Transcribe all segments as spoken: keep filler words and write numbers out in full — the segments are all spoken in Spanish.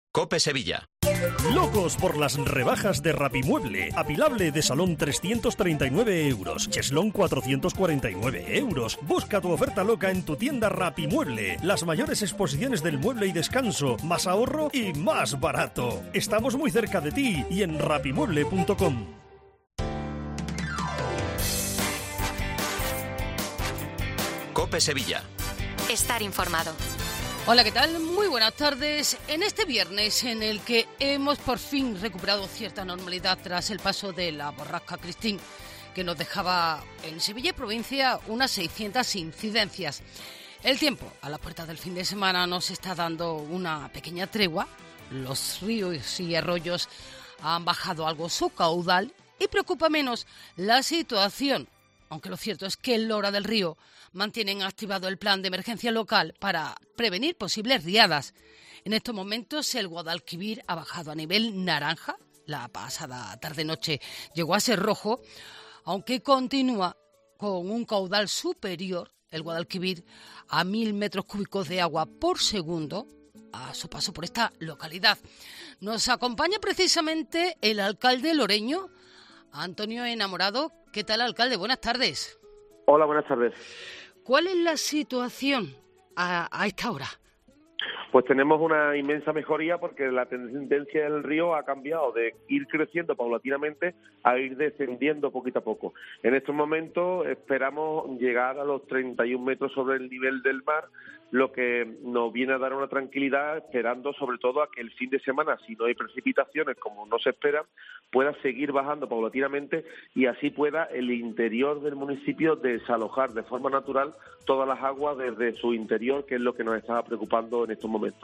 COPE Sevilla. Locos por las rebajas de Rapimueble. Apilable de salón trescientos treinta y nueve euros. Cheslón cuatrocientos cuarenta y nueve euros. Busca tu oferta loca en tu tienda Rapimueble. Las mayores exposiciones del mueble y descanso. Más ahorro y más barato. Estamos muy cerca de ti y en rapimueble punto com. COPE Sevilla. Estar informado. Hola, ¿qué tal? Muy buenas tardes. En este viernes en el que hemos por fin recuperado cierta normalidad tras el paso de la borrasca Cristín, que nos dejaba en Sevilla y provincia unas seiscientas incidencias. El tiempo a la puerta del fin de semana nos está dando una pequeña tregua. Los ríos y arroyos han bajado algo su caudal y preocupa menos la situación, aunque lo cierto es que en Lora del Río mantienen activado el plan de emergencia local para prevenir posibles riadas. En estos momentos el Guadalquivir ha bajado a nivel naranja. La pasada tarde-noche llegó a ser rojo, aunque continúa con un caudal superior, el Guadalquivir, a mil metros cúbicos de agua por segundo a su paso por esta localidad. Nos acompaña precisamente el alcalde loreño, Antonio Enamorado. ¿Qué tal, alcalde? Buenas tardes. Hola, buenas tardes. ¿Cuál es la situación a, a esta hora? Pues tenemos una inmensa mejoría porque la tendencia del río ha cambiado de ir creciendo paulatinamente a ir descendiendo poquito a poco. En estos momentos esperamos llegar a los treinta y un metros sobre el nivel del mar, lo que nos viene a dar una tranquilidad, esperando sobre todo a que el fin de semana, si no hay precipitaciones como no se esperan, pueda seguir bajando paulatinamente y así pueda el interior del municipio desalojar de forma natural todas las aguas desde su interior, que es lo que nos está preocupando en estos momentos.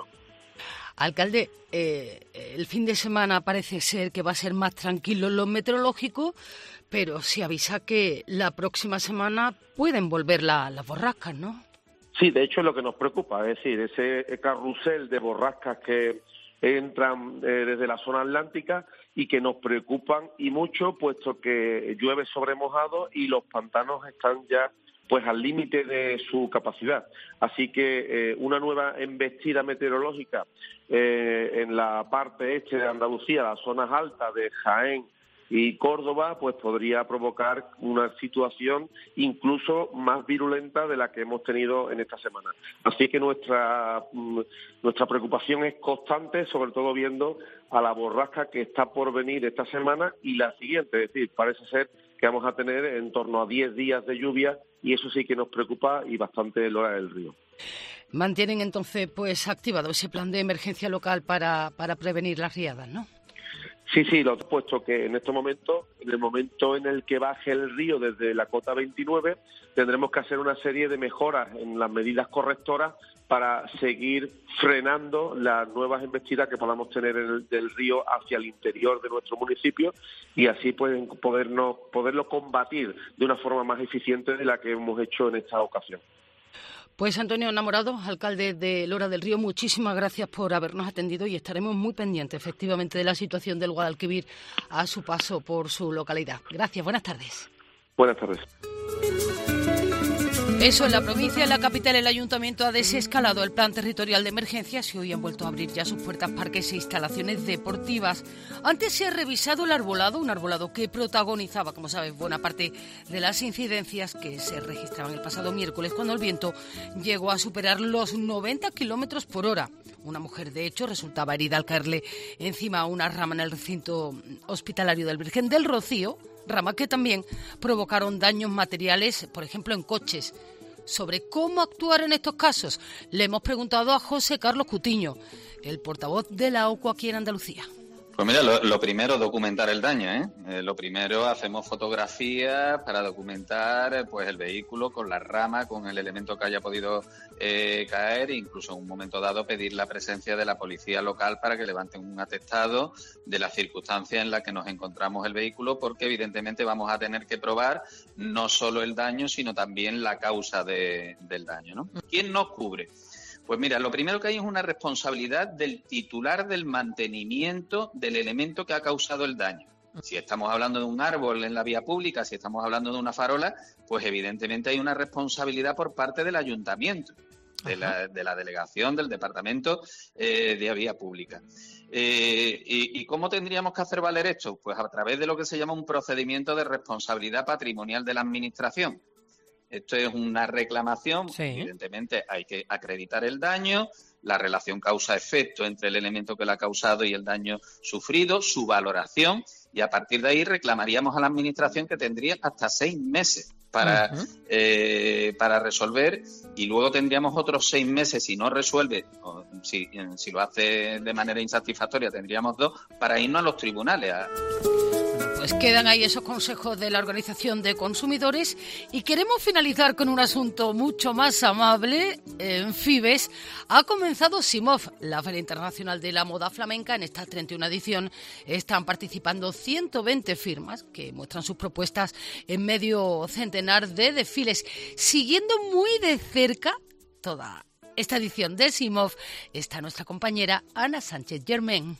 Alcalde, eh, el fin de semana parece ser que va a ser más tranquilo en lo meteorológico, pero se avisa que la próxima semana pueden volver la, las borrascas, ¿no? Sí, de hecho es lo que nos preocupa, es decir, ese carrusel de borrascas que entran eh, desde la zona atlántica y que nos preocupan y mucho, puesto que llueve sobre mojado y los pantanos están ya pues al límite de su capacidad. Así que eh, una nueva embestida meteorológica eh, en la parte este de Andalucía, las zonas altas de Jaén y Córdoba, pues podría provocar una situación incluso más virulenta de la que hemos tenido en esta semana. Así que nuestra nuestra preocupación es constante, sobre todo viendo a la borrasca que está por venir esta semana y la siguiente. Es decir, parece ser que vamos a tener en torno a diez días de lluvia y eso sí que nos preocupa y bastante Lora del Río. Mantienen entonces pues activado ese plan de emergencia local para, para prevenir las riadas, ¿no? Sí, sí, lo he puesto que en estos momentos, en el momento en el que baje el río desde la cota veintinueve, tendremos que hacer una serie de mejoras en las medidas correctoras para seguir frenando las nuevas embestidas que podamos tener en el, del río hacia el interior de nuestro municipio y así pueden podernos, poderlo combatir de una forma más eficiente de la que hemos hecho en esta ocasión. Pues Antonio Enamorado, alcalde de Lora del Río, muchísimas gracias por habernos atendido y estaremos muy pendientes, efectivamente, de la situación del Guadalquivir a su paso por su localidad. Gracias, buenas tardes. Buenas tardes. Eso, en la provincia, en la capital, el ayuntamiento ha desescalado el plan territorial de emergencias y hoy han vuelto a abrir ya sus puertas parques e instalaciones deportivas. Antes se ha revisado el arbolado, un arbolado que protagonizaba, como sabes, buena parte de las incidencias que se registraban el pasado miércoles cuando el viento llegó a superar los noventa kilómetros por hora. Una mujer, de hecho, resultaba herida al caerle encima a una rama en el recinto hospitalario del Virgen del Rocío, rama que también provocaron daños materiales, por ejemplo, en coches. Sobre cómo actuar en estos casos, le hemos preguntado a José Carlos Cutiño, el portavoz de la O C U aquí en Andalucía. Pues mira, lo, lo primero, documentar el daño, ¿eh? Eh, Lo primero, hacemos fotografías para documentar pues el vehículo con la rama, con el elemento que haya podido eh, caer, e incluso en un momento dado pedir la presencia de la policía local para que levanten un atestado de la circunstancia en la que nos encontramos el vehículo, porque evidentemente vamos a tener que probar no solo el daño, sino también la causa de, del daño, ¿no? ¿Quién nos cubre? Pues mira, lo primero que hay es una responsabilidad del titular del mantenimiento del elemento que ha causado el daño. Si estamos hablando de un árbol en la vía pública, si estamos hablando de una farola, pues evidentemente hay una responsabilidad por parte del ayuntamiento, de la, de la delegación, del departamento eh, de vía pública. Eh, y, ¿Y cómo tendríamos que hacer valer esto? Pues a través de lo que se llama un procedimiento de responsabilidad patrimonial de la Administración. Esto es una reclamación, sí. Evidentemente hay que acreditar el daño, la relación causa-efecto entre el elemento que lo ha causado y el daño sufrido, su valoración, y a partir de ahí reclamaríamos a la Administración, que tendría hasta seis meses para, uh-huh. eh, para resolver, y luego tendríamos otros seis meses si no resuelve, o si, si lo hace de manera insatisfactoria tendríamos dos, para irnos a los tribunales. A... Pues quedan ahí esos consejos de la Organización de Consumidores y queremos finalizar con un asunto mucho más amable. En Fibes ha comenzado SIMOF, la Feria Internacional de la Moda Flamenca. En esta treinta y una edición están participando ciento veinte firmas que muestran sus propuestas en medio centenar de desfiles. Siguiendo muy de cerca toda esta edición de SIMOF está nuestra compañera Ana Sánchez Germain.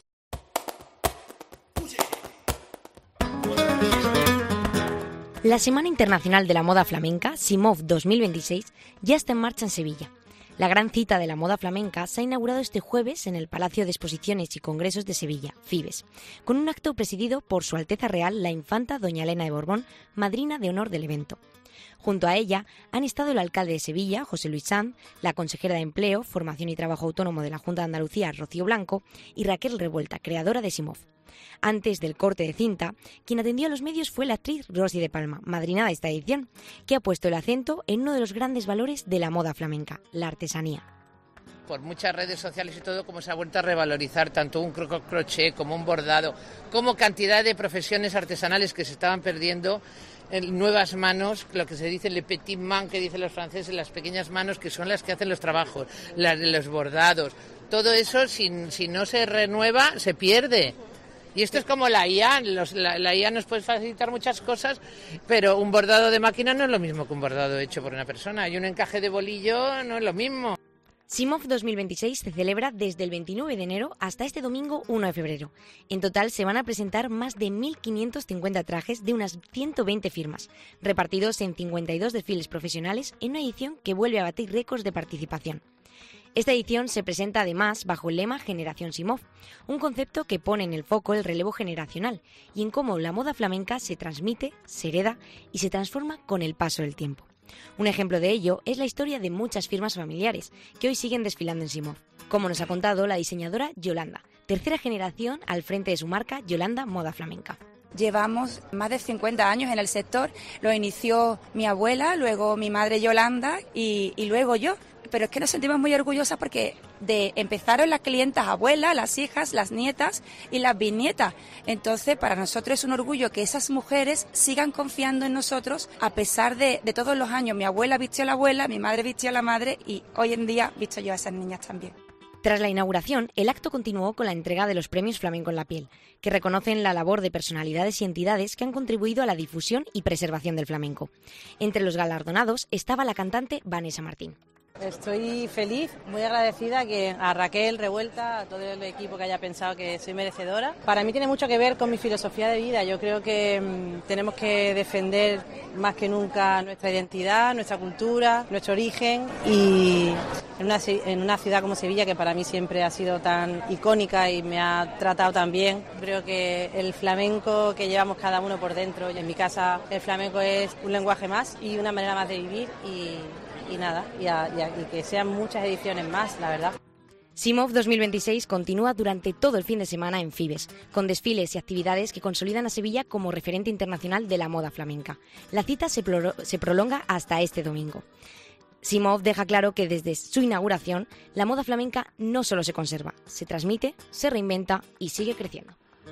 La Semana Internacional de la Moda Flamenca, SIMOF dos mil veintiséis, ya está en marcha en Sevilla. La gran cita de la moda flamenca se ha inaugurado este jueves en el Palacio de Exposiciones y Congresos de Sevilla, Fibes, con un acto presidido por Su Alteza Real la Infanta Doña Elena de Borbón, madrina de honor del evento. Junto a ella han estado el alcalde de Sevilla, José Luis Sanz, la consejera de Empleo, Formación y Trabajo Autónomo de la Junta de Andalucía, Rocío Blanco, y Raquel Revuelta, creadora de SIMOF. Antes del corte de cinta, quien atendió a los medios fue la actriz Rosy de Palma, madrina de esta edición, que ha puesto el acento en uno de los grandes valores de la moda flamenca, la artesanía. Por muchas redes sociales y todo, como se ha vuelto a revalorizar tanto un crochet como un bordado, como cantidad de profesiones artesanales que se estaban perdiendo en nuevas manos, lo que se dice le petit main, que dicen los franceses, las pequeñas manos que son las que hacen los trabajos, las de los bordados. Todo eso, si, si no se renueva, se pierde. Y esto es como la I A, los, la, la I A nos puede facilitar muchas cosas, pero un bordado de máquina no es lo mismo que un bordado hecho por una persona, y un encaje de bolillo no es lo mismo. SIMOF dos mil veintiséis se celebra desde el veintinueve de enero hasta este domingo uno de febrero. En total se van a presentar más de mil quinientos cincuenta trajes de unas ciento veinte firmas, repartidos en cincuenta y dos desfiles profesionales en una edición que vuelve a batir récords de participación. Esta edición se presenta además bajo el lema Generación SIMOF, un concepto que pone en el foco el relevo generacional y en cómo la moda flamenca se transmite, se hereda y se transforma con el paso del tiempo. Un ejemplo de ello es la historia de muchas firmas familiares que hoy siguen desfilando en SIMOF, como nos ha contado la diseñadora Yolanda, tercera generación al frente de su marca Yolanda Moda Flamenca. Llevamos más de cincuenta años en el sector, lo inició mi abuela, luego mi madre Yolanda y, y luego yo. Pero es que nos sentimos muy orgullosas porque de empezaron las clientas abuelas, las hijas, las nietas y las bisnietas. Entonces, para nosotros es un orgullo que esas mujeres sigan confiando en nosotros a pesar de, de todos los años. Mi abuela vistió a la abuela, mi madre vistió a la madre y hoy en día visto yo a esas niñas también. Tras la inauguración, el acto continuó con la entrega de los premios Flamenco en la Piel, que reconocen la labor de personalidades y entidades que han contribuido a la difusión y preservación del flamenco. Entre los galardonados estaba la cantante Vanessa Martín. Estoy feliz, muy agradecida que a Raquel Revuelta, a todo el equipo que haya pensado que soy merecedora. Para mí tiene mucho que ver con mi filosofía de vida. Yo creo que mmm, tenemos que defender más que nunca nuestra identidad, nuestra cultura, nuestro origen y en una, en una ciudad como Sevilla, que para mí siempre ha sido tan icónica y me ha tratado tan bien. Creo que el flamenco que llevamos cada uno por dentro, y en mi casa el flamenco es un lenguaje más y una manera más de vivir y... Y nada, y, a, y, a, y que sean muchas ediciones más, la verdad. SIMOF dos mil veintiséis continúa durante todo el fin de semana en Fibes, con desfiles y actividades que consolidan a Sevilla como referente internacional de la moda flamenca. La cita se, pro, se prolonga hasta este domingo. SIMOF deja claro que desde su inauguración, la moda flamenca no solo se conserva, se transmite, se reinventa y sigue creciendo.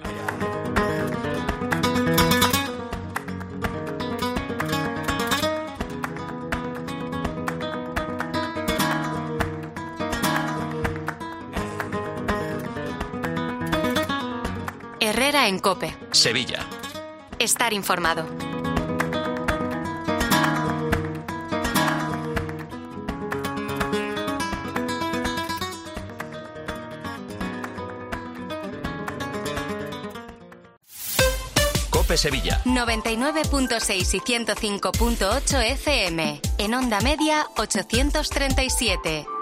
Herrera en COPE. Sevilla. Estar informado. COPE Sevilla. noventa y nueve punto seis y ciento cinco punto ocho F M. En onda media ochocientos treinta y siete.